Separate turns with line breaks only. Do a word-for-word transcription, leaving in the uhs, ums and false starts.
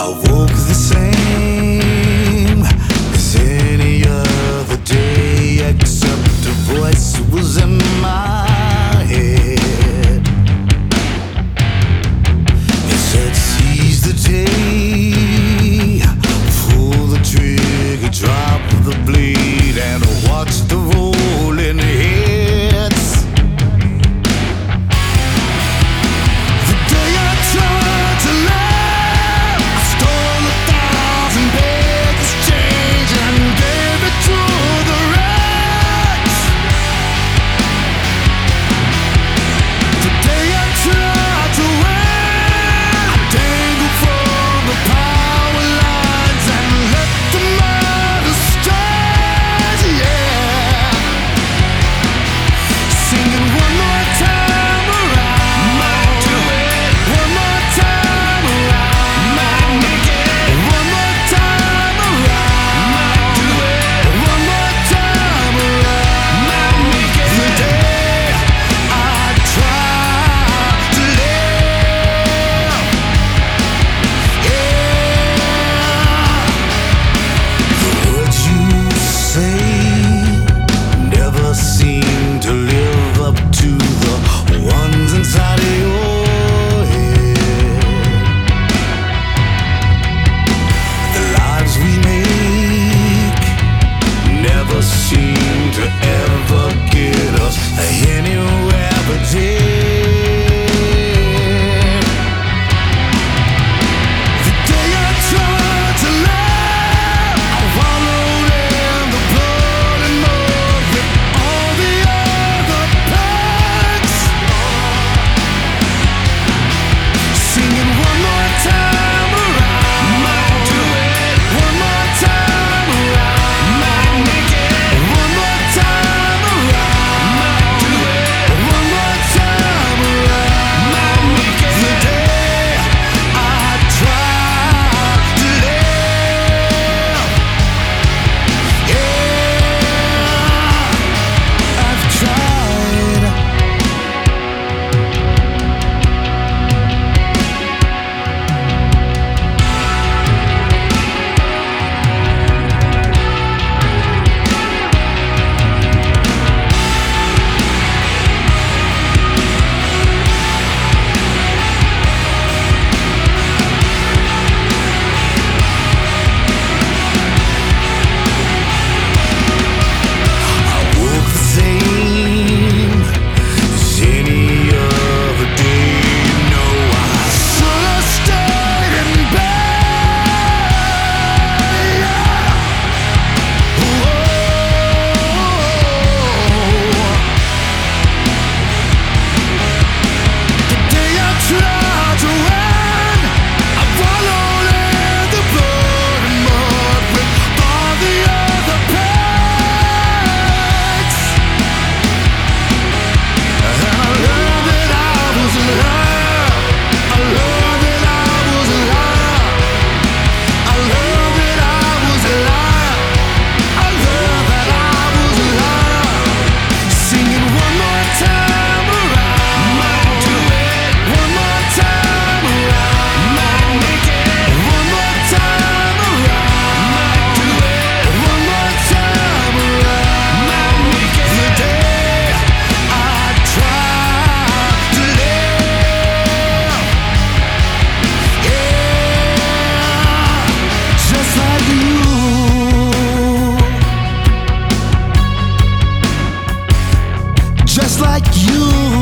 I woke the same as any other day, except a voice was in my head. It said, seize the day, pull the trigger, drop the blade, and watch the rolling heads. The day I tried to love, I stole a thousand beggars' change and gave it to the wrecks. The day I tried to win, I dangled from the power lines and let the mother stars, yeah. Singing one more time around, might do it. One more time around, might make it. One more time around, might do it. One more time around, might make it. The day I tried to live, yeah. The words you say never seem to live up to the ones inside of your head. The lives we make never seem to ever get us anywhere but dead. The day I tried to love, I wallowed in the blood and mud with all the other punks. Singing one more time around, might do it. One more time around, might make it. One more time around, might do it. One more time around, might make it. The day I tried to live, yeah, I've tried. I woke the same as any other day. No, I should have stayed in bed. Whoa. The day I tried to win, I wallowed in the blood and mud with all the other pigs. And I learned that I was a liar. I learned that I was a liar. I learned that I was a liar. I learned that I was a liar. Singing one more time around, might do it. One more time around, might make it. One more time around, might do it. One more time around, might make it. The day I tried to live, yeah, just like you, just like you.